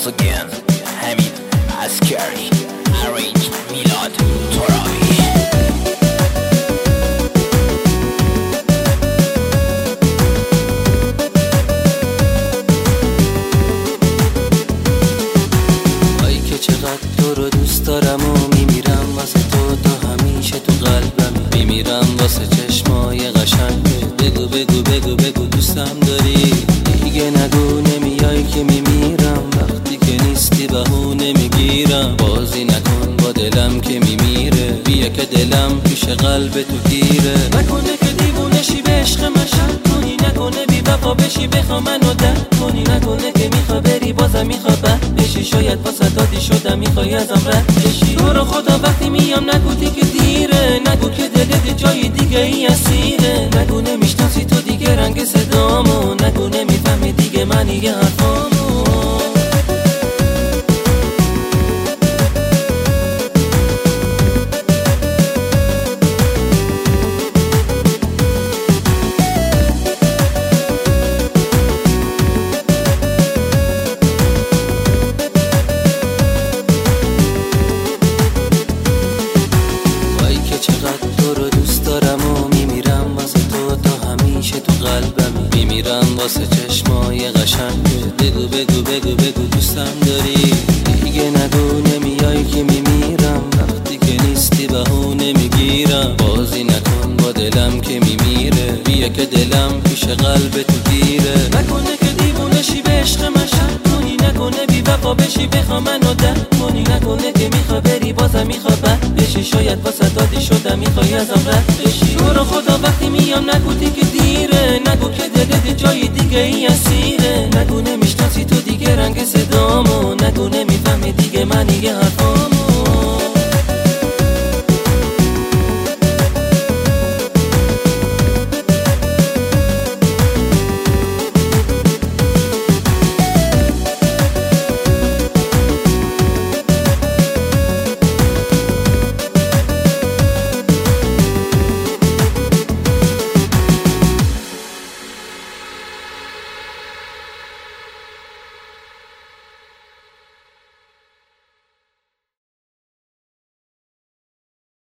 once again حمید عسکری arrange میلاد ترابی. ای که چقدر تو رو دوست دارم و میمیرم واسه تو، تا همیشه تو قلبم میمیرم واسه چشمای قشنگت. بگو بگو بگو بگو دوستم داری، دیگه نگو نمیای که میمیرم، وقتی که نیستی بهونه میگیرم. بازی نکن با دلم که میمیره، بیا که دلم پیش قلب تو گیره. نکنه که دیوونشی به عشق من شک کنی، نکنه بی وفا بشی بخوا منو درک کنی، نکنه که میخوا بری بازم میخوا بد بشی، شاید با صدادی شدم میخوای ازم رد بشی. تو رو خدا وقتی میام نگو دیگه دیره، نگو که دلت جای دیگه ای اسیره، نگو نمیشناسی تو دیگه رنگ صدامو، نگو نمیفهمی دیگه معنی حرفامو. چقدر تو رو دوست دارم و میمیرم واسه تو، تا همیشه تو قلبم میمیرم واسه چشمای قشنگت. بگو بگو بگو بگو دوستم داری، دیگه نگو نمیای که میمیرم، وقتی که نیستی بهونه میگیرم. بازی نکن با دلم که میمیره، بیا که دلم پیش قلب تو گیره. نکنه که دیوونشی به عشق من شک کنی، نکنه بی وفا بشی بخوا منو درک کنی، نکنه که میخوا بری بازم میخوا بد بشی، شاید با صدادی شدم میخوای ازم رد بشی. تو رو خدا وقتی میام نگو دیگه دیره، نگو که دلت جای دیگه ای اسیره، نگو نمیشناسی تو دیگه رنگ صدامو، نگو نمیفهمی دیگه معنی حرف